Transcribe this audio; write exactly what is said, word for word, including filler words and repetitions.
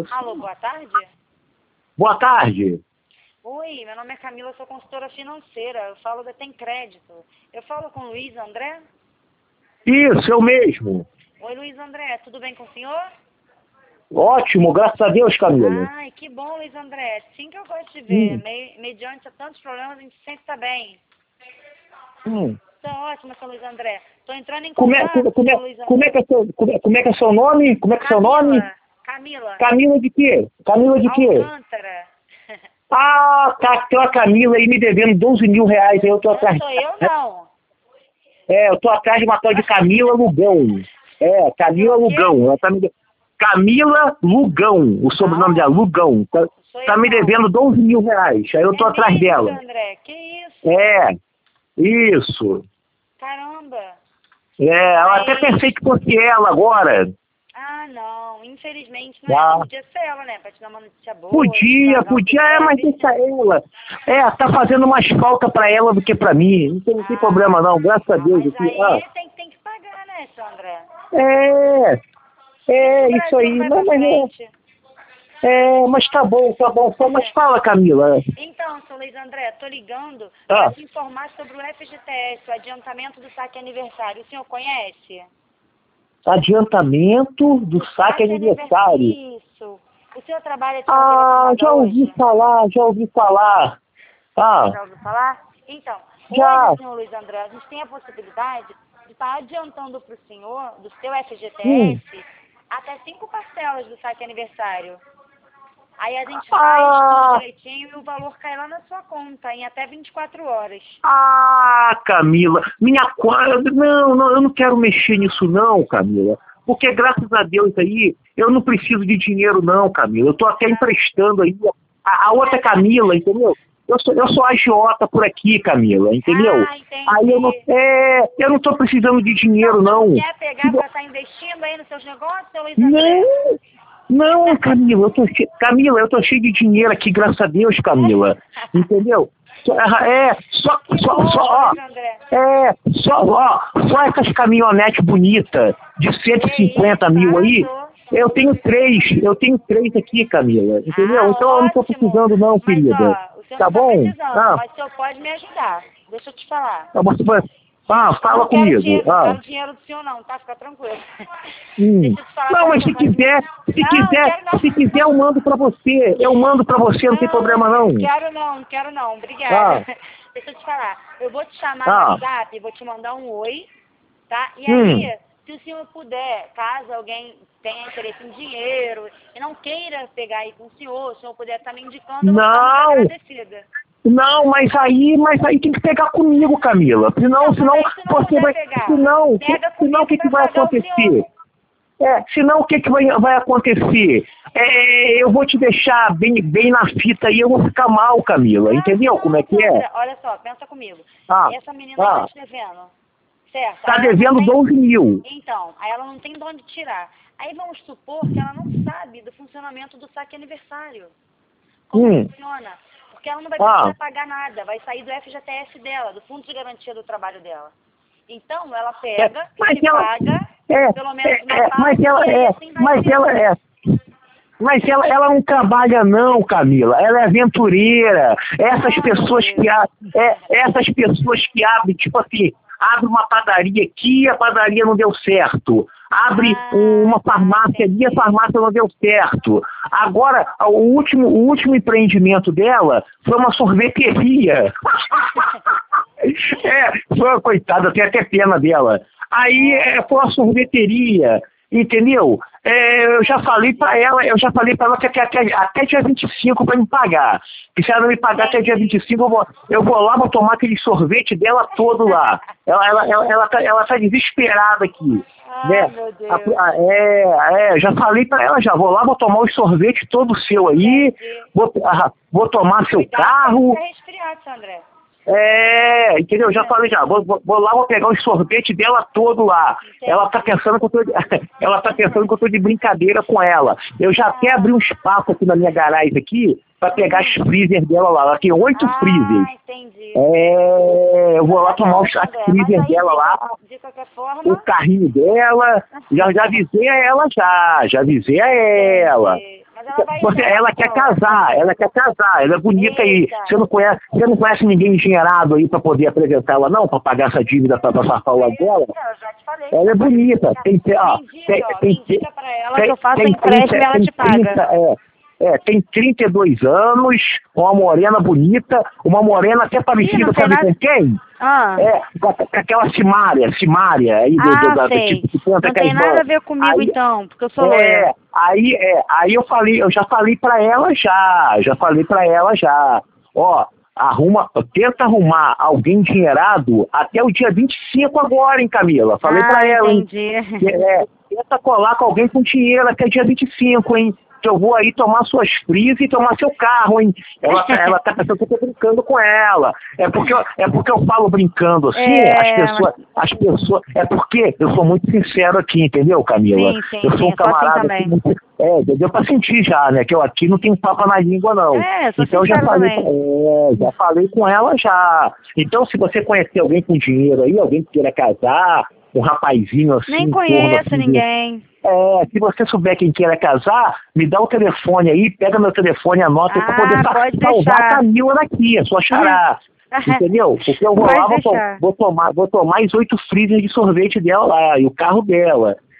Alô, boa tarde? Boa tarde. Oi, meu nome é Camila, eu sou consultora financeira, eu falo da Tem Crédito. Eu falo com o Luiz André? Isso, eu mesmo. Oi, Luiz André, tudo bem com o senhor? Ótimo, graças a Deus, Camila. Ai, que bom, Luiz André. Sim que eu gosto de ver. Hum. Me, mediante a tantos problemas, a gente sempre está bem. Hum. Então, ótimo, seu Luiz André. Estou entrando em Como é, contato, como, seu é, Luiz André. como, é que é seu, como, é, como é que é seu nome? Como é que é seu nome? Camila, Camila, Camila de quê? Camila de quê? Alcântara. Ah, tá, tem uma Camila aí me devendo doze mil reais, aí eu tô Não atrás. sou eu, não. É, eu tô atrás de uma tal de Camila Lugão. É, Camila O quê? Lugão. Ela tá me de... Camila Lugão, o sobrenome Não. dela, Lugão. Tá, Sou tá eu, me não. devendo doze mil reais, aí eu tô É atrás mesmo, dela. André? Que isso? É, isso. Caramba. É, ela até Mas- pensei que fosse ela agora. Ah, não. Infelizmente não é. Ah. Podia ser ela, né? Pra te dar uma notícia boa. Podia, pagar o podia, que é, mas deve. deixa ela. É, tá fazendo mais falta pra ela do que pra mim. Não tem, não tem Ah, problema não, graças a ah, Deus. mas Aqui. aí Ah, tem, tem que pagar, né, seu André? é, é, O isso Brasil aí. vai Não, pra mas, é, frente. é, mas tá bom, tá bom. Só, mas fala, Camila. Então, seu Luiz André, tô ligando Ah. para te informar sobre o F G T S, o adiantamento do saque aniversário. O senhor conhece? Adiantamento do saque aniversário. Isso. O senhor trabalha de Ah, carteira já assinada ouvi hoje? falar, já ouvi falar. Ah, Já ouviu falar? Então, já. hoje, senhor Luiz André, a gente tem a possibilidade de estar adiantando para o senhor, do seu F G T S, Hum. até cinco parcelas do saque aniversário. Aí a gente Ah. faz tudo direitinho e o valor cai lá na sua conta em até vinte e quatro horas. Ah, Camila, minha quadra. Não, não, eu não quero mexer nisso não, Camila. Porque graças a Deus aí, eu não preciso de dinheiro não, Camila. Eu tô até emprestando aí. A, a outra Camila, entendeu? Eu sou, eu sou agiota por aqui, Camila, entendeu? Ah, entendi. Aí eu não, é, eu não tô precisando de dinheiro Então, não. você quer pegar para estar investindo aí nos seus negócios, seu Luiz André? Não, não, Camila, eu tô cheio, Camila, eu tô cheio de dinheiro aqui, graças a Deus, Camila. Entendeu? Só- É, só, só, bom, só, ó, Luiz André. é, só, ó, só essas caminhonetes bonitas de cento e cinquenta Que isso, mil aí, arrasou. eu tenho três, eu tenho três aqui, Camila, entendeu? Ah, então eu não tô ótimo. precisando não, Mas, querida. ó, o senhor Tá não tá bom? precisando, Ah, mas o senhor pode me ajudar. Deixa eu te falar. tá bom, você- ah, Eu fala não quero, comigo. dinheiro, não Ah. quero dinheiro do senhor não, tá? Fica tranquilo. Hum. Deixa eu te falar. Não, como mas o se senhor pode me- quiser, se Não, quiser, quero não. se quiser eu mando pra você. Eu mando pra você, não tem problema não. Quero não, não quero não. Obrigada. Ah. Deixa eu te falar. Eu vou te chamar Ah. no WhatsApp, vou te mandar um oi, tá? E Hum. aí, se o senhor puder, caso alguém tenha interesse em dinheiro e não queira pegar aí com o senhor, o senhor puder estar me indicando, eu vou ficar muito Não. agradecida. Não, mas aí, mas aí tem que pegar comigo, Camila. Senão, Não, senão, mas aí se não você puder vai, pegar, senão, pega senão comigo o que, que pra vai pagar o acontecer? senhor. É, senão o que, que vai, vai acontecer? É, eu vou te deixar bem, bem na fita e eu vou ficar mal, Camila. Ah, Entendeu não, como é que é? Sandra, olha só, pensa comigo. Ah, Essa menina ah. aí tá te devendo, certo? Tá Aí ela não devendo tem- doze mil. Então, aí ela não tem de onde tirar. Aí vamos supor que ela não sabe do funcionamento do saque aniversário. Como Hum. funciona? Porque ela não vai Ah. precisar pagar nada, vai sair do F G T S dela, do Fundo de Garantia do Trabalho dela. Então, ela pega É, mas e ela- paga, É, pelo menos é, uma é, parte, mas ela e aí é, assim vai mas ser. ela é. Mas ela, ela não trabalha não, Camila. Ela é aventureira. Essas Ah, pessoas meu que Deus. a- é, essas pessoas que abrem, tipo assim, abre uma padaria aqui, a padaria não deu certo. Abre Ah, uma tá, farmácia ali, a entendi. farmácia não deu certo. Agora, o último, o último empreendimento dela foi uma sorveteria. É, foi uma coitada, eu tenho até pena dela. Aí é, foi uma sorveteria, entendeu? É, eu já falei pra ela, eu já falei pra ela que até, até, até dia vinte e cinco pra me pagar. Que se ela não me pagar até dia vinte e cinco, eu vou, eu vou lá, vou tomar aquele sorvete dela todo lá. Ela, ela, ela, ela, tá, ela tá desesperada aqui. Ai, Né? meu Deus. A- a- é, é, já falei pra ela, já vou lá, vou tomar os sorvete todo seu aí, Entendi. vou, ah, vou tomar seu Cuidado pra carro. não ficar resfriado, Sandré. É, entendeu? Já falei já, vou, vou, vou lá, vou pegar os sorvete dela todo lá. Entendi. Ela tá pensando que eu tô de, ela tá pensando que eu tô de brincadeira com ela. Eu já até abri um espaço aqui na minha garagem aqui pra pegar as freezer dela lá. Ela tem oito Ah, freezer. entendi. É, eu vou lá tomar os as Sandré, freezer mas aí, dela de, lá, de qualquer forma... o carrinho dela. Já, já avisei a ela já, já avisei a ela. Entendi. Mas ela vai Você, entrar ela na quer escola. casar, ela quer casar, ela é bonita aí. Eita. Você não conhece, você não conhece ninguém engenheirado aí pra poder apresentar ela, não? Pra pagar essa dívida pra, pra safar o lado dela? Eu já te falei. Ela é bonita. Tem, ó, Me indica, tem, ó, tem, me tem, indica pra ela tem, que eu faço tem empréstimo e ela tem te paga. trinta, é, é, tem trinta e dois anos, uma morena bonita, uma morena até parecida, não tem sabe nada- com quem? Ah, É, com a- com aquela Simária, Simária aí do, do, ah da, do sei. tipo que canta Não com a tem irmã. nada a ver comigo Aí- então, porque eu sou É, loira. aí, é, aí eu falei, eu já falei pra ela já, já falei pra ela já. Ó, arruma, tenta arrumar alguém endinheirado até o dia vinte e cinco agora, hein, Camila? Falei ah, pra ela, hein? entendi. É, tenta colar com alguém com dinheiro até dia vinte e cinco, hein? Que eu vou aí tomar suas frisas e tomar seu carro, hein? Ela, ela tá pensando que eu tô brincando com ela. É porque, eu- é porque eu falo brincando assim, É, as pessoas, as pessoas. É porque eu sou muito sincero aqui, entendeu, Camila? Sim, sim, eu sou sim, um eu sou assim camarada também. aqui muito. É, deu pra sentir já, né? Que eu aqui não tenho papo na língua, não. É, sou então eu já sincero falei, também. é, já falei com ela já. Então, se você conhecer alguém com dinheiro aí, alguém que queira casar, um rapazinho assim, Nem em torno, conheço assim, de- ninguém. é, se você souber quem queira casar, me dá o telefone aí, pega meu telefone, anota aí pra Ah, poder sa- pode salvar deixar. a Camila daqui, a sua xará. Entendeu? Porque eu vou Pode lá, vou, to- deixar. vou tomar, vou tomar mais oito freezers de sorvete dela lá, e o carro dela.